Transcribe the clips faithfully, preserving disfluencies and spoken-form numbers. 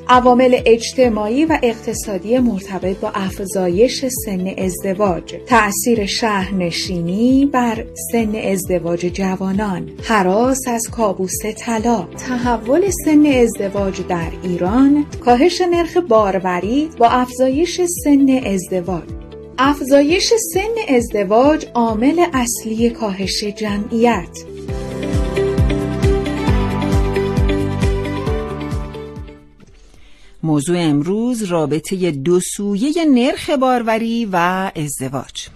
عوامل اجتماعی و اقتصادی مرتبط با افزایش سن ازدواج، تأثیر شهرنشینی بر سن ازدواج جوانان، هراس از کابوس طلاق، تحول سن ازدواج در ایران، کاهش نرخ باروری با افزایش سن ازدواج. افزایش سن ازدواج عامل اصلی کاهش جمعیت. موضوع امروز رابطه دو سویه نرخ باروری و ازدواج.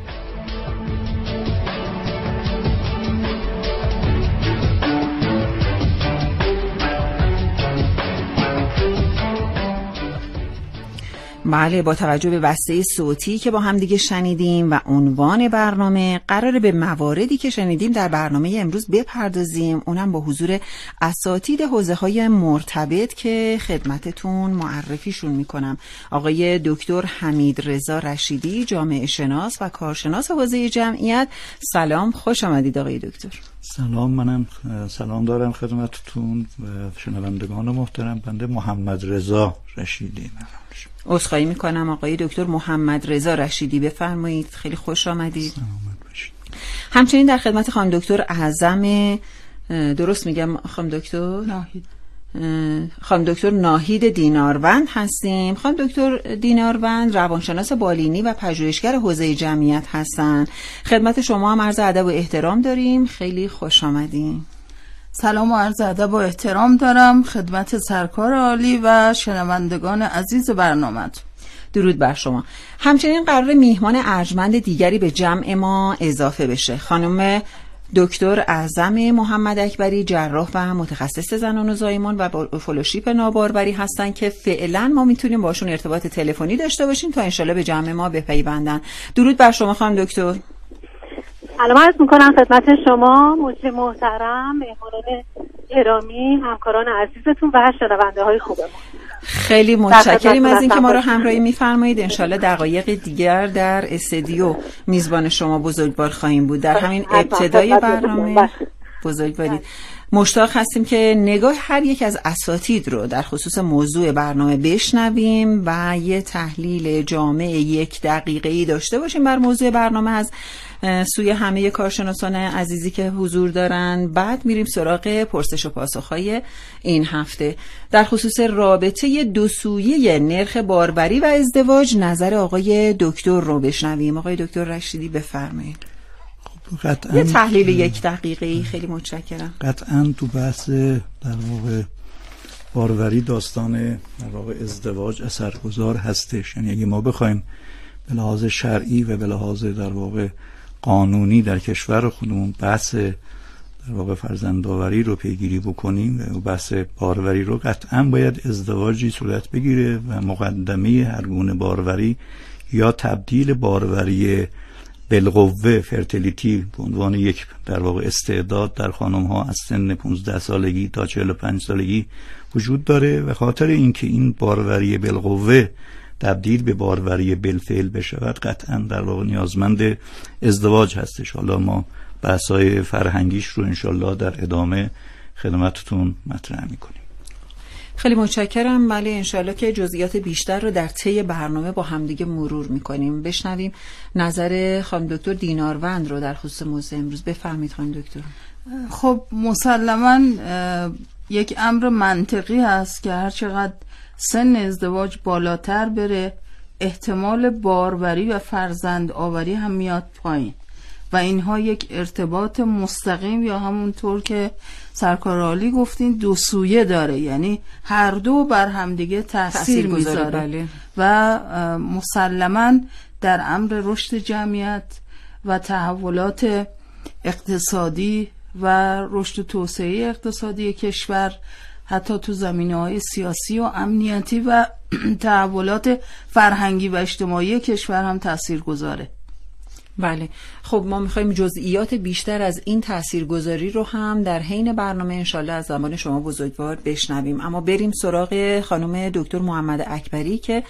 بله، با توجه به بسته صوتی که با هم دیگه شنیدیم و عنوان برنامه، قراره به مواردی که شنیدیم در برنامه امروز بپردازیم، اونم با حضور اساتید حوزه‌های مرتبط که خدمتتون معرفیشون میکنم. آقای دکتر حمیدرضا رشیدی، جامعه شناس و کارشناس حوزه جمعیت. سلام، خوش آمدید آقای دکتر. سلام، منم سلام دارم خدمتتون و شنوندگان محترم. بنده محمد رضا رشیدی. عذرخواهی میکنم آقای دکتر محمد رضا رشیدی، بفرمایید. خیلی خوش آمدید. همچنین در خدمت خانم دکتر اعظم، درست میگم خانم دکتر؟ ناهید. خانم دکتر ناهید دیناروند هستیم. خانم دکتر دیناروند روانشناس بالینی و پژوهشگر حوزه جمعیت هستند. خدمت شما هم عرض ادب و احترام داریم. خیلی خوش آمدین. سلام و عرض ادب و احترام دارم خدمت سرکار عالی و شنوندگان عزیز برنامه. درود بر شما. همچنین قرار میهمان ارجمند دیگری به جمع ما اضافه بشه. خانم دکتر اعظم محمد اکبری، جراح و متخصص زنان و زایمان و فلوشیپ ناباروری هستن که فعلا ما میتونیم باشون ارتباط تلفنی داشته باشیم تا انشالله به جمع ما بپیوندن. درود بر شما خانم دکتر. سلام عرض میکنم خدمت شما مجری محترم، مهمانان گرامی، همکاران عزیزتون و شنونده های خوبمون. خیلی متشکریم از اینکه ما رو همراهی میفرمایید. انشالله دقایق دیگر در استودیو میزبان شما بزرگوار خواهیم بود. در همین ابتدای برنامه بزرگوارید مشتاق هستیم که نگاه هر یک از اساتید رو در خصوص موضوع برنامه بشنویم و یه تحلیل جامع یک دقیقه‌ای داشته باشیم بر موضوع برنامه از سوی همه کارشناسان عزیزی که حضور دارن. بعد میریم سراغ پرسش و پاسخ‌های این هفته در خصوص رابطه دو سویه نرخ باروری و ازدواج. نظر آقای دکتر رو بشنویم. آقای دکتر رشیدی بفرمایید. قطعاً یه تحلیل یک دقیقه‌ای. خیلی متشکرم. قطعاً تو بحث در واقع باروری داستان در واقع ازدواج اثرگذار هستش. یعنی اگه ما بخوایم به لحاظ شرعی و به لحاظ در واقع قانونی در کشور خودمون بحث در واقع فرزندآوری رو پیگیری بکنیم و بحث باروری رو، قطعاً باید ازدواجی صورت بگیره و مقدمه هر گونه باروری یا تبدیل باروری بالقوه فرتیلیتی به عنوان یک در واقع استعداد در خانم ها از سن پانزده سالگی تا چهل و پنج سالگی وجود داره و خاطر اینکه این باروری بالقوه تبدیل به باروری بالفعل بشود قطعا در واقع نیازمند ازدواج هستش. حالا ما بحث‌های فرهنگیش رو انشالله در ادامه خدمتتون مطرح میکنیم. خیلی متشکرم. بله، انشالله که جزئیات بیشتر رو در طی برنامه با همدیگه مرور میکنیم. بشنویم نظر خانم دکتر دیناروند رو در خصوص موضوع امروز. بفرمایید خانم دکتر. خب مسلماً یک امر منطقی هست که هر چقدر سن ازدواج بالاتر بره احتمال باروری و فرزند آوری هم میاد پایین و اینها یک ارتباط مستقیم یا همونطور که سرکار عالی گفتین دو سویه داره، یعنی هر دو بر همدیگه تاثیر میذاره بله. و مسلماً در امر رشد جمعیت و تحولات اقتصادی و رشد و توسعه اقتصادی کشور، حتی تو زمینه‌های سیاسی و امنیتی و تحولات فرهنگی و اجتماعی کشور هم تأثیر گذاره. بله، خب ما میخوایم جزئیات بیشتر از این تاثیرگذاری رو هم در حین برنامه انشالله از زبان شما بزرگوار بشنویم. اما بریم سراغ خانم دکتر محمد اکبری که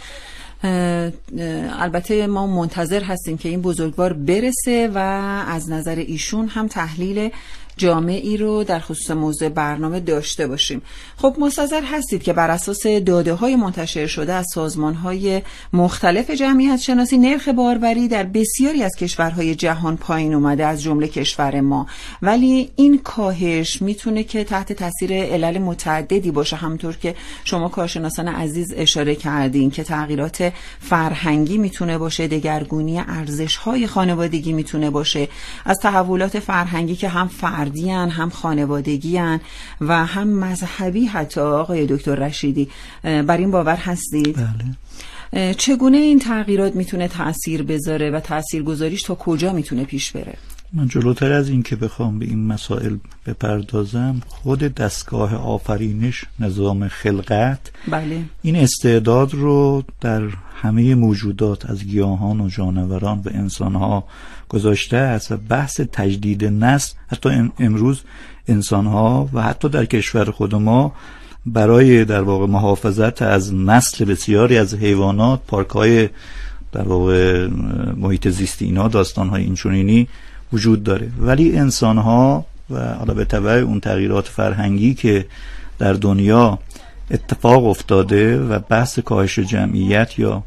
البته ما منتظر هستیم که این بزرگوار برسه و از نظر ایشون هم تحلیل جامعی رو در خصوص موضوع برنامه داشته باشیم. خب مستحضر هستید که بر اساس داده‌های منتشر شده از سازمان‌های مختلف جمعیت شناسی، نرخ باربری در بسیاری از کشورهای جهان پایین اومده، از جمله کشور ما. ولی این کاهش میتونه که تحت تاثیر علل متعددی باشه، همونطور که شما کارشناسان عزیز اشاره کردین که تغییرات فرهنگی میتونه باشه، دگرگونی ارزش‌های خانوادگی میتونه باشه، از تحولات فرهنگی که هم فردی ان، هم خانوادگی ان و هم مذهبی حتی. آقای دکتر رشیدی بر این باور هستید؟ بله. چگونه این تغییرات میتونه تأثیر بذاره و تأثیرگذاریش تا کجا میتونه پیش بره؟ من جلوتر از این که بخوام به این مسائل بپردازم، خود دستگاه آفرینش، نظام خلقت، بله، این استعداد رو در همه موجودات از گیاهان و جانوران و انسانها گذاشته است و بحث تجدید نسل حتی امروز انسانها و حتی در کشور خود ما برای در واقع محافظت از نسل بسیاری از حیوانات، پارک‌های در واقع محیط زیستی، اینا داستان‌های اینچنینی وجود داره. ولی انسان‌ها و حالا به تبع اون تغییرات فرهنگی که در دنیا اتفاق افتاده و بحث کاهش جمعیت یا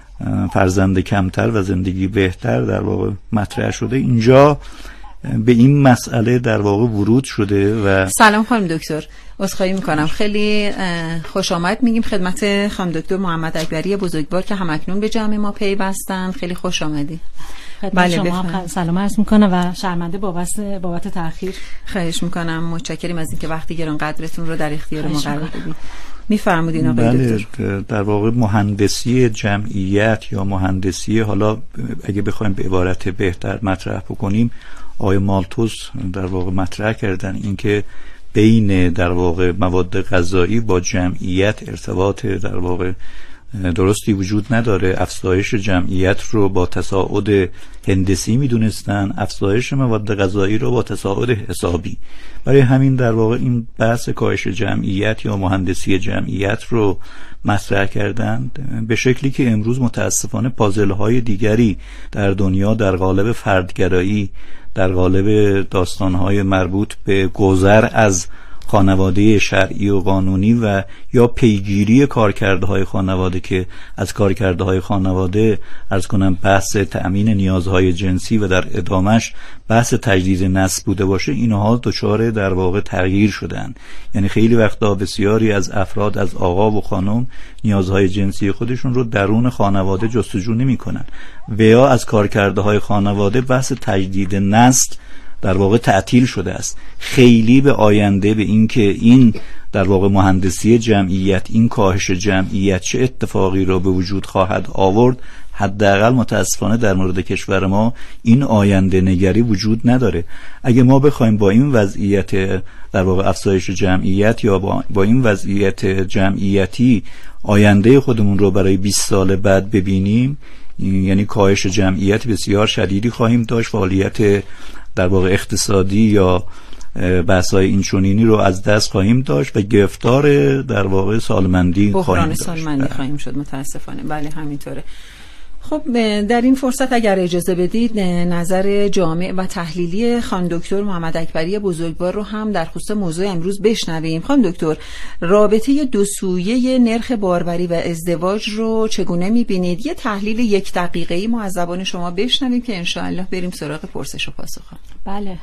فرزند کمتر و زندگی بهتر در واقع مطرح شده، اینجا به این مسئله در واقع ورود شده. و سلام خانم دکتر، عذرخواهی میکنم، خیلی خوش آمد میگیم خدمت خانم دکتر محمد اکبری بزرگوار که همکنون به جمع ما پیوستن. خیلی خوش آمدی. بله شما سلام عرض میکنم و شرمنده بابت بابت تأخیر. خواهش میکنم، متشکرم از اینکه وقتی گران قدرتون رو در اختیار ما قرار دادید. میفرمودین آقای بله دکتر؟ در واقع مهندسی جمعیت یا مهندسی، حالا اگه بخوایم به عبارت بهتر مطرح بکنیم، آقای مالتوس در واقع مطرح کردن اینکه بین در واقع مواد غذایی با جمعیت ارتباط در واقع درستی وجود نداره. افزایش جمعیت رو با تصاعد هندسی میدونستن، افزایش مواد غذایی رو با تصاعد حسابی. برای همین در واقع این بحث کاهش جمعیت یا مهندسی جمعیت رو مطرح کردن به شکلی که امروز متاسفانه پازل‌های دیگری در دنیا در قالب فردگرایی، در قالب داستان‌های مربوط به گذر از خانواده شرعی و قانونی و یا پیگیری کارکردهای خانواده که از کارکردهای خانواده عرض کنم بحث تأمین نیازهای جنسی و در ادامش بحث تجدید نسل بوده باشه، اینها دچار در واقع تغییر شدن. یعنی خیلی وقتا بسیاری از افراد، از آقا و خانم، نیازهای جنسی خودشون رو درون خانواده جستجو نمی کنن و یا از کارکردهای خانواده بحث تجدید نسل در واقع تعطیل شده است. خیلی به آینده به این که این در واقع مهندسی جمعیت، این کاهش جمعیت چه اتفاقی را به وجود خواهد آورد، حداقل متاسفانه در مورد کشور ما این آینده نگری وجود نداره. اگه ما بخوایم با این وضعیت در واقع افزایش جمعیت یا با, با این وضعیت جمعیتی آینده خودمون رو برای بیست سال بعد ببینیم، یعنی کاهش جمعیت بسیار شدیدی خواهیم داشت، فعالیت در واقع اقتصادی یا بحث‌های اینچنینی رو از دست خواهیم داشت و گرفتار در واقع سالمندی خواهیم داشت. بحران سالمندی خواهیم شد متاسفانه. بله همینطوره. خب در این فرصت اگر اجازه بدید نظر جامع و تحلیلی خانم دکتر محمد اکبری بزرگوار رو هم در خصوص موضوع امروز بشنویم. خانم دکتر، رابطه دو سویه نرخ باربری و ازدواج رو چگونه می‌بینید؟ یه تحلیل یک دقیقه‌ای ما از زبان شما بشنویم که انشاءالله بریم سراغ پرسش و پاسخ. بله،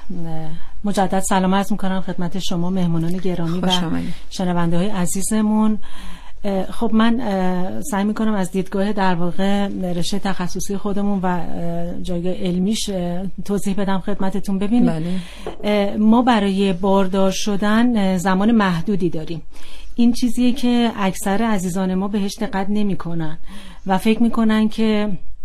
مجدد سلام عرض می‌کنم خدمت شما مهمانان گرامی و شنونده‌های عزیزمون. خب من سعی میکنم از دیدگاه در واقع رشته تخصصی خودمون و جایگاه علمیش توضیح بدم خدمتتون. ببینید بله. ما برای باردار شدن زمان محدودی داریم. این چیزیه که اکثر عزیزان ما بهش دقت نمیکنن و فکر میکنن که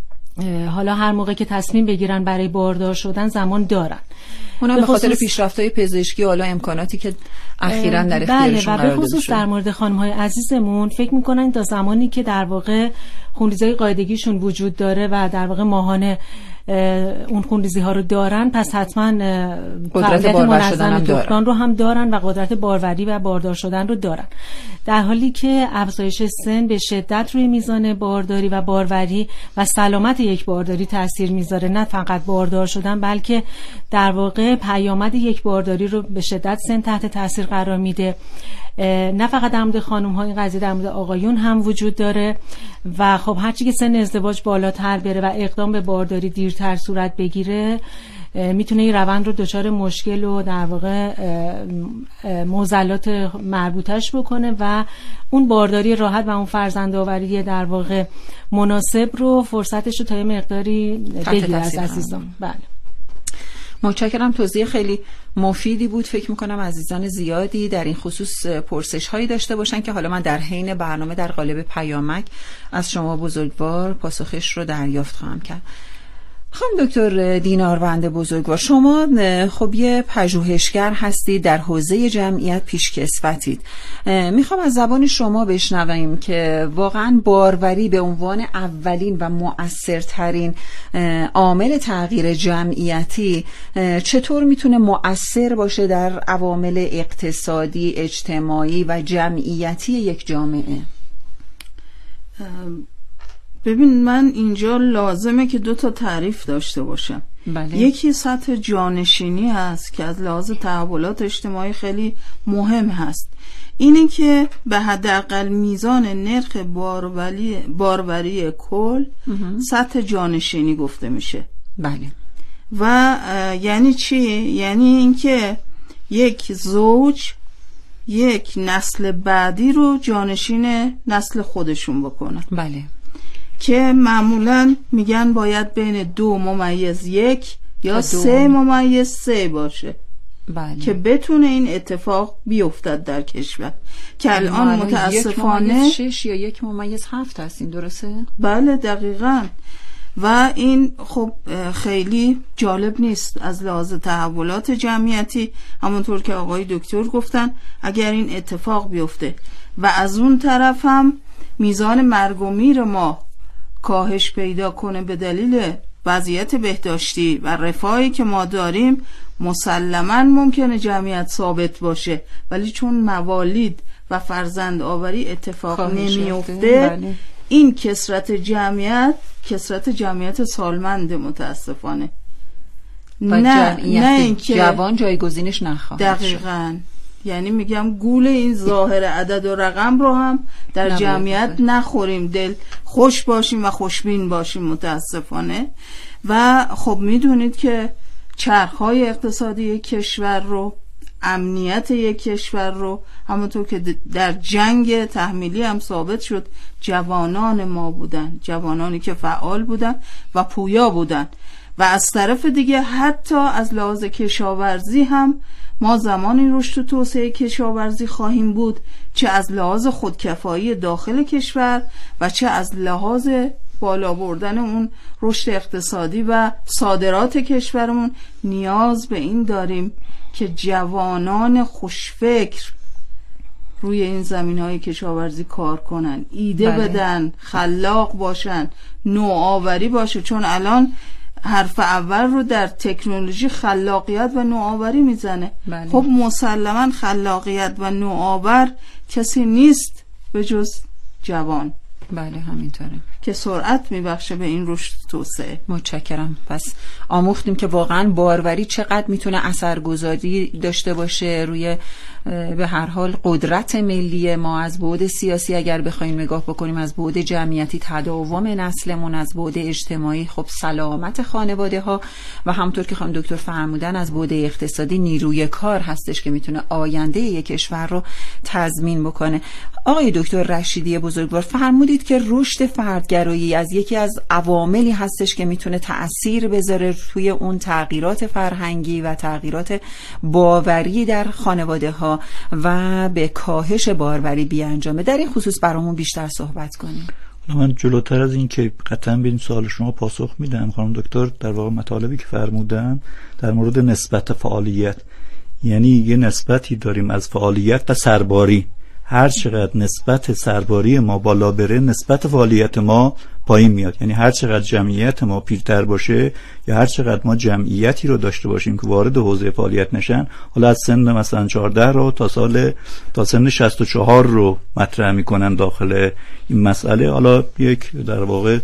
حالا هر موقع که تصمیم بگیرن برای باردار شدن زمان دارن. اونم به خاطر پیشرفت‌های پزشکی و حالا امکاناتی که اخیراً در اختیارشون قرار داده شده. بله، و به خصوص در مورد خانم‌های عزیزمون فکر می‌کنن تا زمانی که در واقع خونریزی قاعدگیشون وجود داره و در واقع ماهانه اون خونریزی ها رو دارن، پس حتما قدرت باروری شدن دکتران رو هم دارن و قدرت باروری و باردار شدن رو دارن. در حالی که افزایش سن به شدت روی میزان بارداری و باروری و سلامت یک بارداری تاثیر میذاره، نه فقط باردار شدن بلکه در واقع پیامد یک بارداری رو به شدت سن تحت تاثیر قرار میده. نه فقط در مورد خانم ها، این قضیه در مورد آقایون هم وجود داره و خب هرچی که سن ازدواج بالاتر بره و اقدام به بارداری دیرتر صورت بگیره، میتونه این روند رو دچار مشکل و در واقع معضلات مربوطش بکنه و اون بارداری راحت و اون فرزندآوری در واقع مناسب رو فرصتش رو تا یه مقداری بگیره از عزیزان. بله، متشکرم. توضیح خیلی مفیدی بود. فکر میکنم عزیزان زیادی در این خصوص پرسش هایی داشته باشن که حالا من در حین برنامه در قالب پیامک از شما بزرگوار پاسخش رو دریافت خواهم کرد. خانم دکتر دیناروند بزرگوار، شما خب یه پژوهشگر هستید، در حوزه جمعیت پیشکسوتید. میخوام از زبان شما بشنویم که واقعا باروری به عنوان اولین و مؤثرترین عامل تغییر جمعیتی چطور میتونه مؤثر باشه در عوامل اقتصادی، اجتماعی و جمعیتی یک جامعه؟ ببین، من اینجا لازمه که دو تا تعریف داشته باشم. بله. یکی سطح جانشینی هست که از لحاظ تحولات اجتماعی خیلی مهم هست. اینی که به حداقل میزان نرخ باروری باروری کل سطح جانشینی گفته میشه. بله. و یعنی چی؟ یعنی اینکه یک زوج یک نسل بعدی رو جانشین نسل خودشون بکنن. بله. که معمولاً میگن باید بین دو ممیز یک یا سه ممیز سه باشه. بله. که بتونه این اتفاق بیفتد در کشور که الان متاسفانه یک ممیز شش یا یک ممیز هفت هستیم، درسته؟ بله دقیقاً. و این خب خیلی جالب نیست از لحاظ تحولات جمعیتی، همونطور که آقای دکتر گفتن. اگر این اتفاق بیفته و از اون طرف هم میزان مرگ و میر ما کاهش پیدا کنه به دلیل وضعیت بهداشتی و رفاهی که ما داریم، مسلماً ممکنه جمعیت ثابت باشه، ولی چون موالید و فرزند آوری اتفاق نمیفته، بله. این کثرت جمعیت کثرت جمعیت سالمند متاسفانه، نه نه اینکه جوان جایگزینش نخواهد. دقیقاً. یعنی میگم گول این ظاهر عدد و رقم رو هم در جمعیت نخوریم، دل خوش باشیم و خوشبین باشیم متاسفانه. و خب میدونید که چرخهای اقتصادی یک کشور رو، امنیت یک کشور رو، همونطور که در جنگ تحمیلی هم ثابت شد، جوانان ما بودن، جوانانی که فعال بودن و پویا بودن. و از طرف دیگه حتی از لحاظ کشاورزی هم ما زمانی رشد و توسعه کشاورزی خواهیم بود، چه از لحاظ خودکفایی داخل کشور و چه از لحاظ بالا بردن اون رشد اقتصادی و صادرات کشورمون. نیاز به این داریم که جوانان خوشفکر روی این زمینهای کشاورزی کار کنن، ایده بله. بدن، خلاق باشن، نوآوری باشه. چون الان حرف اول رو در تکنولوژی خلاقیت و نوآوری میزنه. بله. خب مسلماً خلاقیت و نوآور کسی نیست به جز جوان. بله همینطوره که سرعت میبخشه به این رشد توسعه. متشکرم. پس آموختیم که واقعا باروری چقدر میتونه اثرگذاری داشته باشه روی به هر حال قدرت ملی ما، از بعد سیاسی اگر بخوایم نگاه بکنیم، از بعد جمعیتی تداوم نسلمون، از بعد اجتماعی خب سلامت خانواده ها، و همونطور که خانم دکتر فرمودن از بعد اقتصادی نیروی کار هستش که میتونه آینده یک کشور رو تضمین بکنه. آقای دکتر رشیدی بزرگوار، فرمودید که رشد فردگرایی از یکی از عواملی هستش که میتونه تأثیر بذاره توی اون تغییرات فرهنگی و تغییرات باوری در خانواده ها و به کاهش باروری بیانجامه. در این خصوص برامون بیشتر صحبت کنیم. من جلوتر از این که قطعا به این سوال شما پاسخ میدم، خانم دکتر در واقع مطالبی که فرمودن در مورد نسبت فعالیت، یعنی یه نسبتی داریم از فعالیت و سرباری. هر چقدر نسبت سرباری ما بالا بره نسبت فعالیت ما پایین میاد. یعنی هر چقدر جمعیت ما پیرتر باشه یا هر چقدر ما جمعیتی رو داشته باشیم که وارد حوزه فعالیت نشن، حالا از سن مثلا چهارده رو تا سال تا سن شصت و چهار رو مطرح میکنن داخل این مسئله. حالا یک در واقع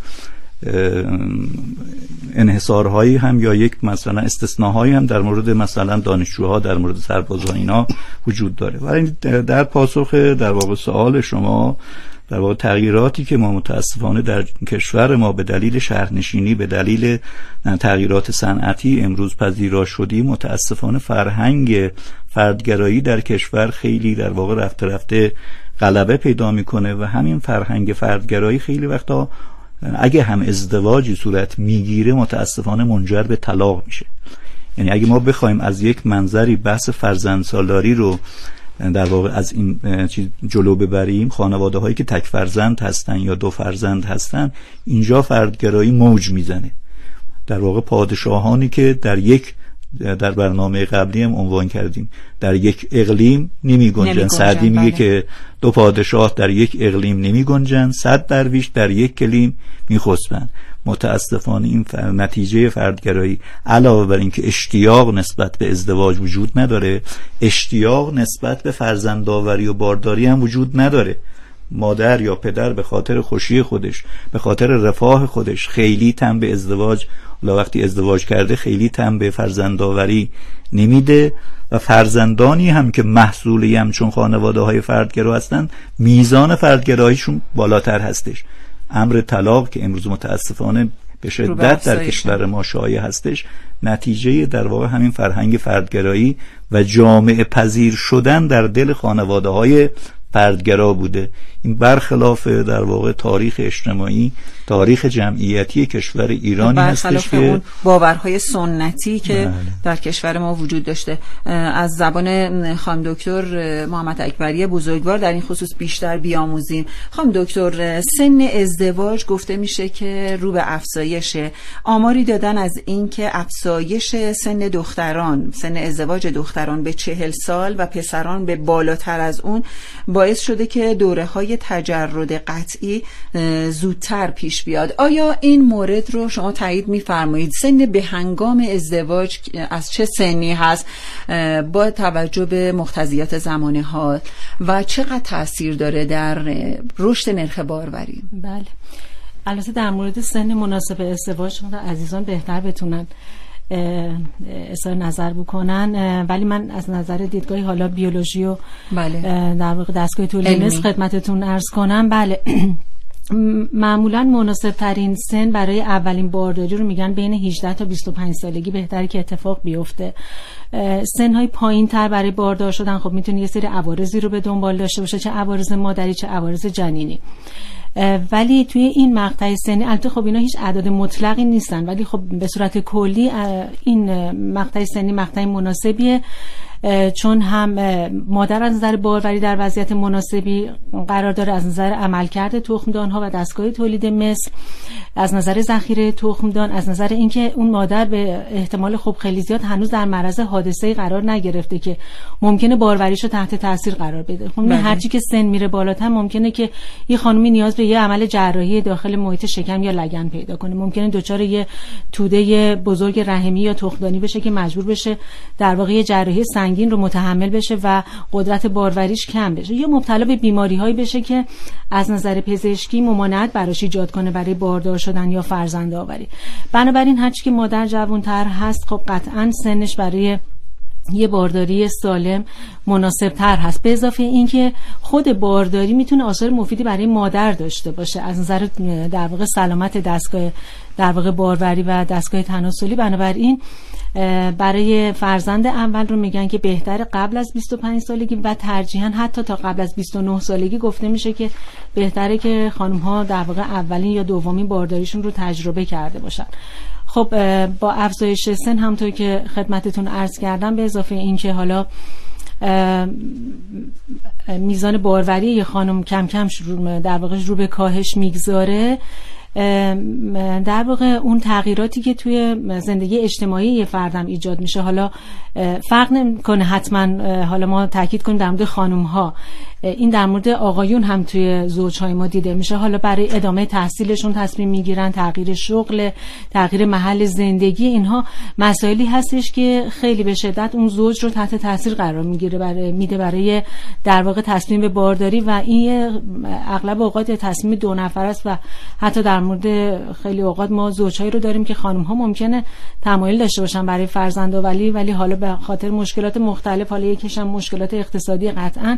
انحصارهایی هم یا یک مثلا استثناهایی هم در مورد مثلا دانشجوها، در مورد سربازان اینا وجود داره. ولی در پاسخ در واقع سوال شما، در واقع تغییراتی که ما متاسفانه در کشور ما به دلیل شهرنشینی، به دلیل تغییرات صنعتی امروز پذیرا شدیم، متاسفانه فرهنگ فردگرایی در کشور خیلی در واقع رفته رفته غلبه پیدا میکنه و همین فرهنگ فردگرایی خیلی وقتا اگه هم ازدواجی صورت میگیره متاسفانه منجر به طلاق میشه. یعنی اگه ما بخوایم از یک منظری بحث فرزندسالاری رو در واقع از این چیز جلو ببریم، خانواده هایی که تک فرزند هستن یا دو فرزند هستن، اینجا فردگرایی موج میزنه. در واقع پادشاهانی که در یک در برنامه قبلی هم عنوان کردیم در یک اقلیم نمی گنجن. سعدی میگه بله. که دو پادشاه در یک اقلیم نمی گنجن، صد درویش در یک کلیم می خسبن. متاسفانه این نتیجه فردگرایی علاوه بر اینکه اشتیاق نسبت به ازدواج وجود نداره، اشتیاق نسبت به فرزندآوری و بارداری هم وجود نداره. مادر یا پدر به خاطر خوشی خودش، به خاطر رفاه خودش خیلی تن به ازدواج، لا وقتی ازدواج کرده خیلی تن به فرزندآوری نمیده و فرزندانی هم که محصولی هم چون خانواده های فردگرا هستن میزان فردگراییشون بالاتر هستش. امر طلاق که امروز متاسفانه به شدت در کشور ما شایع هستش، نتیجه در واقع همین فرهنگ فردگرایی و جامعه پذیر شدن در دل خانواده های فردگرا بوده. این برخلاف در واقع تاریخ اجتماعی، تاریخ جمعیتی کشور ایرانی هستش که اون باورهای سنتی که بله. در کشور ما وجود داشته. از زبان خانم دکتر محمد اکبری بزرگوار در این خصوص بیشتر بیاموزیم. خانم دکتر، سن ازدواج گفته میشه که رو به افزایشه. آماری دادن از این که افزایش سن دختران، سن ازدواج دختران به چهل سال و پسران به بالاتر از اون باعث شده که دوره‌های تجرد قطعی زودتر پیش بیاد. آیا این مورد رو شما تایید می‌فرمایید؟ سن به هنگام ازدواج از چه سنی هست با توجه به مقتضیات زمانه ها و چقدر تأثیر داره در رشد نرخ باروری؟ بله، البته در مورد سن مناسب ازدواج عزیزان بهتر بتونن اظهار نظر بکنن، ولی من از نظر دیدگاه حالا بیولوژی و بله. در واقع دستگاه تولید مثل خدمتتون عرض کنم. بله معمولا مناسب ترین سن برای اولین بارداری رو میگن بین هجده تا بیست و پنج سالگی بهتره که اتفاق بیفته. سن های پایین تر برای باردار شدن خب میتونه یه سری عوارضی رو به دنبال داشته باشه، چه عوارض مادری چه عوارض جنینی. ولی توی این مقطع سنی البته خب اینا هیچ اعداد مطلقی نیستن، ولی خب به صورت کلی این مقطع سنی مقطع مناسبیه، چون هم مادر از نظر باروری در وضعیت مناسبی قرار داره، از نظر عملکرد تخمدان‌ها و دستگاه تولید مثل، از نظر ذخیره تخمدان، از نظر اینکه اون مادر به احتمال خب خیلی زیاد هنوز در معرض حادثه‌ای قرار نگرفته که ممکنه باروریشو تحت تاثیر قرار بده. خب هر چی که سن میره بالاتر ممکنه که یه خانمی نیاز به یه عمل جراحی داخل محیط شکم یا لگن پیدا کنه، ممکنه دچار یه توده بزرگ رحمی یا تخمدانی بشه که مجبور بشه در واقع جراحی سنگین رو متحمل بشه و قدرت باروریش کم بشه، یا مبتلا به بیماری‌هایی بشه که از نظر پزشکی ممانعت براش ایجاد کنه برای باردار شدن یا فرزند آوری. بنابراین هرچی که مادر جوان‌تر هست خب قطعاً سنش برای یه بارداری سالم مناسب تر هست. به اضافه اینکه خود بارداری میتونه آثار مفیدی برای مادر داشته باشه از نظر در واقع سلامت دستگاه در واقع باروری و دستگاه تناسلی. بنابراین برای فرزند اول رو میگن که بهتره قبل از بیست و پنج سالگی و ترجیحاً حتی تا قبل از بیست و نه سالگی گفته میشه که بهتره که خانم ها در واقع اولین یا دومین بارداریشون رو تجربه کرده باشن. خب با افزایش سن همونطور که خدمتتون عرض کردم، به اضافه این که حالا میزان باروری یه خانم کم کم شروع در واقع رو به کاهش میگذاره، در واقع اون تغییراتی که توی زندگی اجتماعی یه فردم ایجاد میشه، حالا فرق نمیکنه حتما، حالا ما تاکید کنیم در مورد خانم ها، این در مورد آقایون هم توی زوجهای ما دیده میشه. حالا برای ادامه تحصیلشون تصمیم میگیرن، تغییر شغل، تغییر محل زندگی، اینها مسائلی هستش که خیلی به شدت اون زوج رو تحت تاثیر قرار میگیره، برای میده برای در واقع تصمیم به بارداری. و این اغلب اوقات تصمیم دو نفر است و حتی در مورد خیلی اوقات ما زوجهایی رو داریم که خانم ها ممکنه تمایل داشته باشن برای فرزندآوری، ولی حالا به خاطر مشکلات مختلف، حالا یکیش هم مشکلات اقتصادی قطعاً،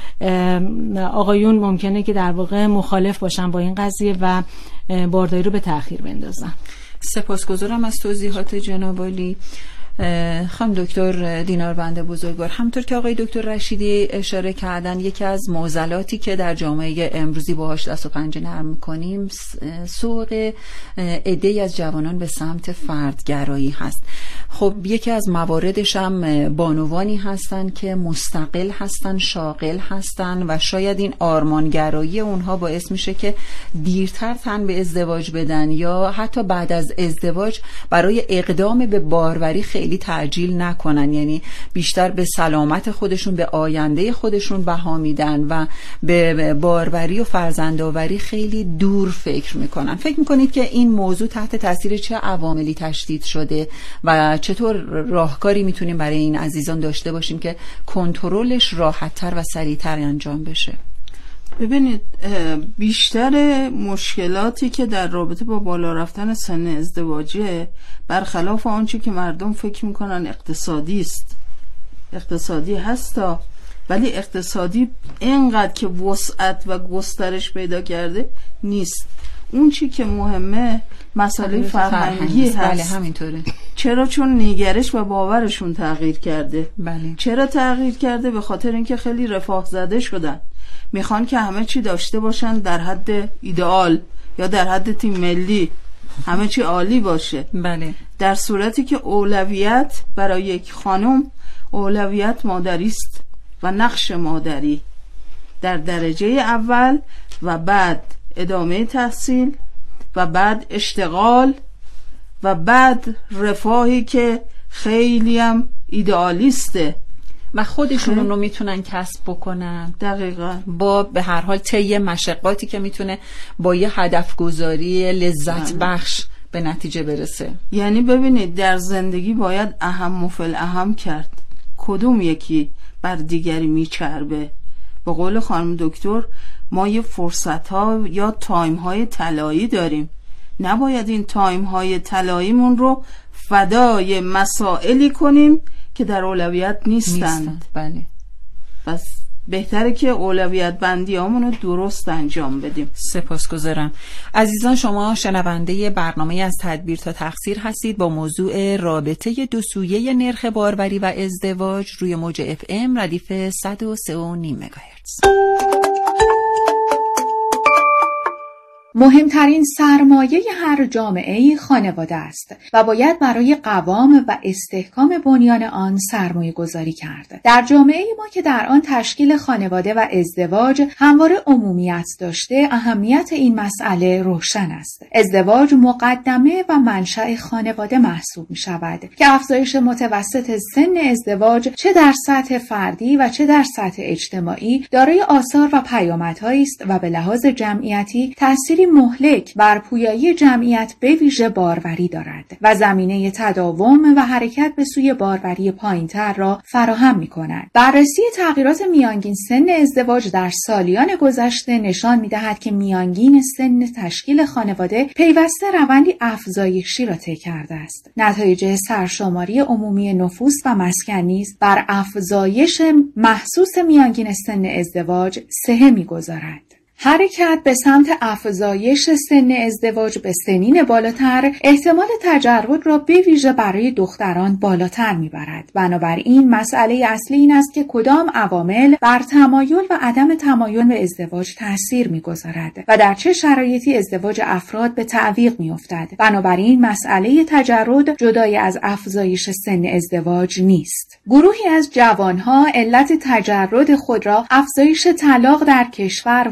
آقایون ممکنه که در واقع مخالف باشن با این قضیه و بارداری رو به تأخیر بندازن. سپاسگزارم از توضیحات جناب عالی. خانم دکتر دینار بنده بزرگوار، همونطور که آقای دکتر رشیدی اشاره کردن، یکی از معضلاتی که در جامعه امروزی باهاش دست و پنجه نرم می‌کنیم سوق عده‌ای از جوانان به سمت فردگرایی هست. خب یکی از مواردش هم بانوانی هستن که مستقل هستن، شاغل هستن و شاید این آرمانگرایی اونها باعث میشه که دیرتر تن به ازدواج بدن یا حتی بعد از ازدواج برای اقدام به باروری خیلی تعجیل نکنن، یعنی بیشتر به سلامت خودشون، به آینده خودشون بها میدن و به باروری و فرزندآوری خیلی دور فکر میکنن. فکر میکنید که این موضوع تحت تاثیر چه عواملی تشدید شده و چطور راهکاری میتونیم برای این عزیزان داشته باشیم که کنترلش راحت‌تر و سریعتر انجام بشه؟ ببینید، بیشتر مشکلاتی که در رابطه با بالا رفتن سن ازدواجه برخلاف آنچه که مردم فکر میکنن اقتصادی است. اقتصادی هستا، ولی اقتصادی اینقدر که وسعت و گسترش پیدا کرده نیست. اون چی که مهمه مسئله فرهنگی هست. بله همینطوره. چرا؟ چون نگرش و باورشون تغییر کرده. بله. چرا تغییر کرده؟ به خاطر اینکه خیلی رفاه زده شدن، میخوان که همه چی داشته باشن در حد ایدئال یا در حد تیم ملی، همه چی عالی باشه. بله. در صورتی که اولویت برای یک خانم اولویت مادری است و نقش مادری در درجه اول و بعد ادامه تحصیل و بعد اشتغال و بعد رفاهی که خیلی هم ایدئالیسته و خودشون رو میتونن کسب بکنن. دقیقاً. با به هر حال طی مشقاتی که میتونه با یه هدف گذاری لذت بخش به نتیجه برسه. یعنی ببینید، در زندگی باید اهم و فل اهم کرد، کدوم یکی بر دیگری میچربه. به قول خانم دکتر، ما یه فرصت ها یا تایم های طلایی داریم، نباید این تایم های طلاییمون رو فدای مسائلی کنیم که در اولویت نیستند. نیستند. بله. پس بهتره که اولویت بندی هامونو درست انجام بدیم. سپاسگزارم. عزیزان، شما شنونده برنامه از تدبیر تا تقصیر هستید با موضوع رابطه دو سویه نرخ باروری و ازدواج روی موج اف ام ردیف صد و سه و نیم مگاهرتز. مهمترین سرمایه هر جامعه‌ای خانواده است و باید برای قوام و استحکام بنیان آن سرمایه گذاری کرد. در جامعه ما که در آن تشکیل خانواده و ازدواج همواره عمومیت داشته، اهمیت این مسئله روشن است. ازدواج مقدمه و منشأ خانواده محسوب می شود که افزایش متوسط سن ازدواج چه در سطح فردی و چه در سطح اجتماعی دارای آثار و پیامدهایی است و به لحاظ جمعیتی تأثیری مهلک بر پویایی جمعیت به ویژه باروری دارد و زمینه تداوم و حرکت به سوی باروری پایین‌تر را فراهم می‌کند. بررسی تغییرات میانگین سن ازدواج در سالیان گذشته نشان می‌دهد که میانگین سن تشکیل خانواده پیوسته روندی افزایشی را طی کرده است. نتایج سرشماری عمومی نفوس و مسکن نیز بر افزایش محسوس میانگین سن ازدواج سهه می‌گذارد. حرکت به سمت افزایش سن ازدواج به سنین بالاتر احتمال تجرد را به ویژه برای دختران بالاتر میبرد. بنابراین مسئله اصلی این است که کدام عوامل بر تمایل و عدم تمایل به ازدواج تأثیر میگذارد و در چه شرایطی ازدواج افراد به تعویق میافتد. بنابراین مسئله تجرد جدای از افزایش سن ازدواج نیست. گروهی از جوانها علت تجرد خود را افزایش طلاق در کشور و طرز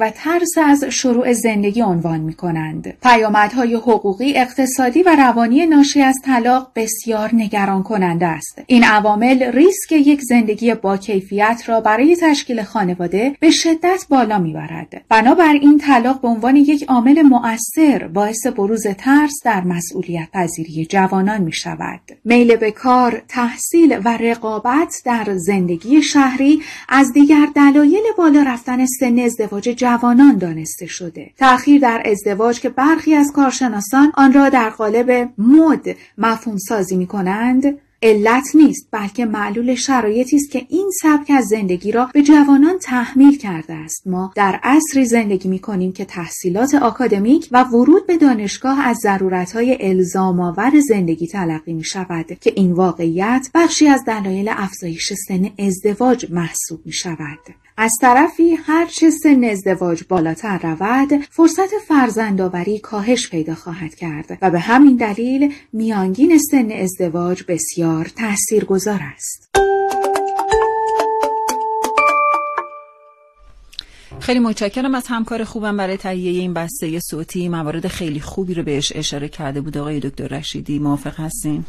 ترس از شروع زندگی عنوان می‌کنند. پیامدهای حقوقی، اقتصادی و روانی ناشی از طلاق بسیار نگران کننده است. این عوامل ریسک یک زندگی با کیفیت را برای تشکیل خانواده به شدت بالا می‌برد. بنابراین طلاق به عنوان یک عامل مؤثر باعث بروز ترس در مسئولیت پذیری جوانان می‌شود. میل به کار، تحصیل و رقابت در زندگی شهری از دیگر دلایل بالا رفتن سن ازدواج جوانان دانسته شده. تأخیر در ازدواج که برخی از کارشناسان آن را در قالب مد مفهوم سازی می‌کنند، علت نیست، بلکه معلول شرایطی است که این سبک از زندگی را به جوانان تحمیل کرده است. ما در عصری زندگی می‌کنیم که تحصیلات آکادمیک و ورود به دانشگاه از ضرورت‌های الزام‌آور زندگی تلقی می‌شود که این واقعیت بخشی از دلایل افزایش سن ازدواج محسوب می‌شود. از طرفی هرچه سن ازدواج بالاتر رود، فرصت فرزندآوری کاهش پیدا خواهد کرد و به همین دلیل میانگین سن ازدواج بسیار تاثیرگذار است. خیلی متشکرم از همکار خوبم برای تهیه این بسته صوتی. موارد خیلی خوبی رو بهش اشاره کرده بود آقای دکتر رشیدی. موافق هستین؟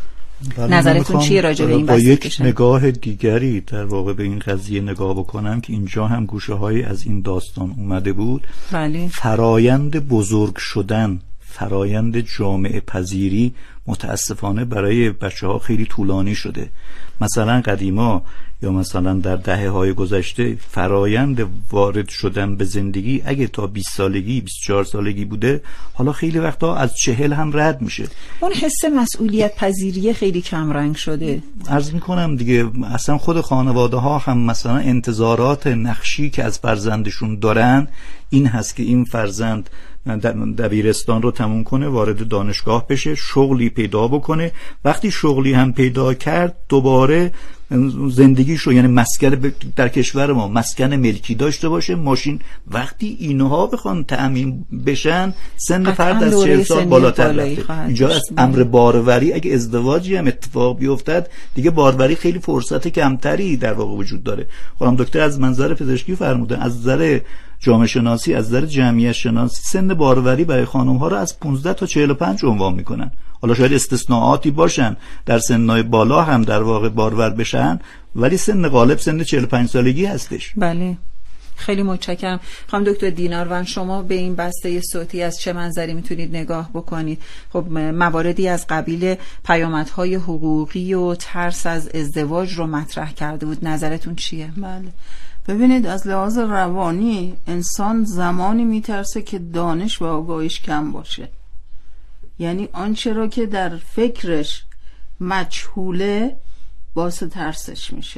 نظرتون چیه راجع به این با بحث یک کشن؟ نگاه دیگری در واقع به این قضیه نگاه بکنم که اینجا هم گوشه هایی از این داستان اومده بود. بله. فرایند بزرگ شدن، فرایند جامعه پذیری متاسفانه برای بچه ها خیلی طولانی شده. مثلا قدیما یا مثلا در دهه های گذشته فرایند وارد شدن به زندگی اگه تا بیست سالگی بیست و چهار سالگی بوده، حالا خیلی وقتا از چهل هم رد میشه. اون حس مسئولیت پذیری خیلی کم رنگ شده. عرض میکنم دیگه اصلا خود خانواده ها هم مثلا انتظارات نقشی که از فرزندشون دارن این هست که این فرزند دبیرستان رو تموم کنه، وارد دانشگاه بشه، شغلی پیدا بکنه، وقتی شغلی هم پیدا کرد دوباره زندگیشو، یعنی مسکن در کشور ما مسکن ملکی داشته باشه، ماشین. وقتی اینها بخوان تأمین بشن سن فرد از چهل سال بالاتر رفته. اینجا از امر باروری اگه ازدواجی هم اتفاق بیفتد دیگه باروری خیلی فرصت کمتری در واقع وجود داره. خانم دکتر از منظر پزشکی فرمودن، از نظر جامعه شناسی، از نظر جمعیت شناسی سن باروری برای خانم ها رو از پانزده تا چهل و پنج عنوان میکنن. حالا شاید استثناءاتی باشن در سنهای بالا هم در واقع بارور بشن، ولی سن غالب سن چهل و پنج سالگی هستش. بله. خیلی متشکرم. خانم دکتر دیناروند، شما به این بسته صوتی از چه منظری میتونید نگاه بکنید؟ خب مواردی از قبیل پیامدهای حقوقی و ترس از ازدواج رو مطرح کرده بود. نظرتون چیه؟ بله. ببینید، از لحاظ روانی انسان زمانی میترسه که دانش و آگاهیش کم باشه. یعنی آنچه را که در فکرش مجهوله باعث ترسش میشه.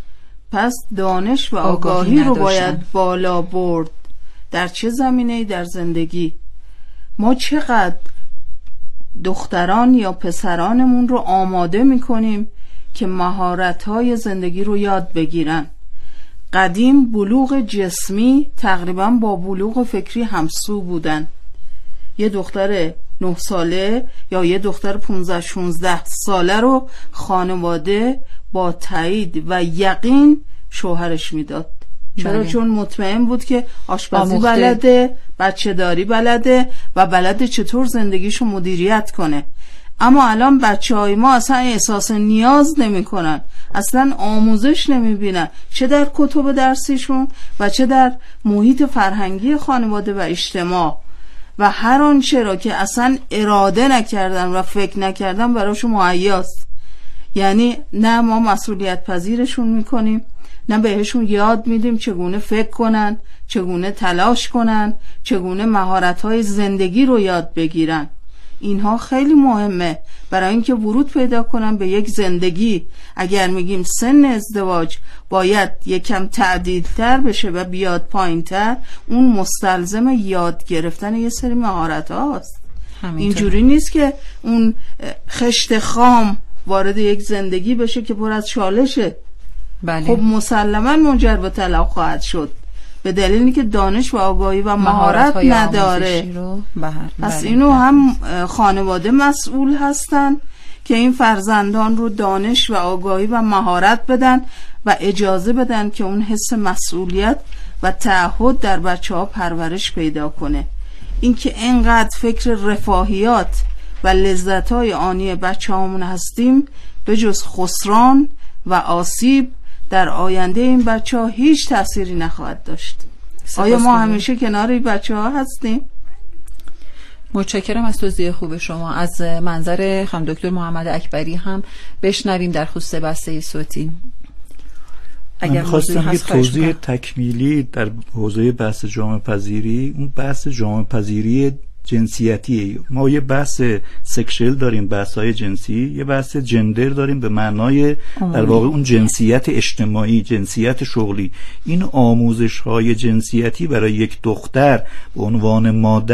پس دانش و آگاهی, آگاهی رو باید بالا برد. در چه زمینه‌ای؟ در زندگی. ما چقدر دختران یا پسرانمون رو آماده میکنیم که مهارت‌های زندگی رو یاد بگیرن. قدیم بلوغ جسمی تقریبا با بلوغ فکری همسو بودن. یه دختر نه ساله یا یه دختر پانزده شانزده ساله رو خانواده با تایید و یقین شوهرش میداد. چرا؟ بله. چون مطمئن بود که آشپزی آموخته. بلده، بچه داری بلده و بلده چطور زندگیشو مدیریت کنه. اما الان بچه های ما اصلا احساس نیاز نمی کنن، اصلا آموزش نمی بینن، چه در کتب درسیشون و چه در محیط فرهنگی خانواده و اجتماع. و هر آنچه را که اصلا اراده نکردن و فکر نکردن براشون مهیاست. یعنی نه ما مسئولیت پذیرشون میکنیم، نه بهشون یاد میدیم چگونه فکر کنن، چگونه تلاش کنن، چگونه مهارت‌های زندگی رو یاد بگیرن. اینها خیلی مهمه برای اینکه ورود پیدا کنن به یک زندگی. اگر میگیم سن ازدواج باید یکم تعدیل‌تر بشه و بیاد پایین‌تر، اون مستلزم یاد گرفتن یه سری مهارت هاست. اینجوری نیست که اون خشت خام وارد یک زندگی بشه که پر از چالشه. بله. خب مسلماً منجر به طلاق خواهد شد، به دلیلی که دانش و آگاهی و مهارت نداره. پس اینو هم خانواده مسئول هستن که این فرزندان رو دانش و آگاهی و مهارت بدن و اجازه بدن که اون حس مسئولیت و تعهد در بچه ها پرورش پیدا کنه. اینکه اینقدر فکر رفاهیات و لذت‌های آنی بچه هامون هستیم، به جز خسران و آسیب در آینده این بچه ها هیچ تأثیری نخواهد داشت. آیا ما همیشه کنار این بچه ها هستیم؟ متشکرم از توضیح خوب شما. از منظر خانم دکتر محمد اکبری هم بشنویم در خصوص بسته صوتی. من خواستم یه توضیح تکمیلی در حوزه بحث جامعه پذیری. اون بحث جامعه پذیری جنسیتیه. ما یه بحث سکشوال داریم، بحث‌های جنسی، یه بحث جندر داریم به معنای در واقع اون جنسیت اجتماعی، جنسیت شغلی. این آموزش‌های جنسیتی برای یک دختر به عنوان مادر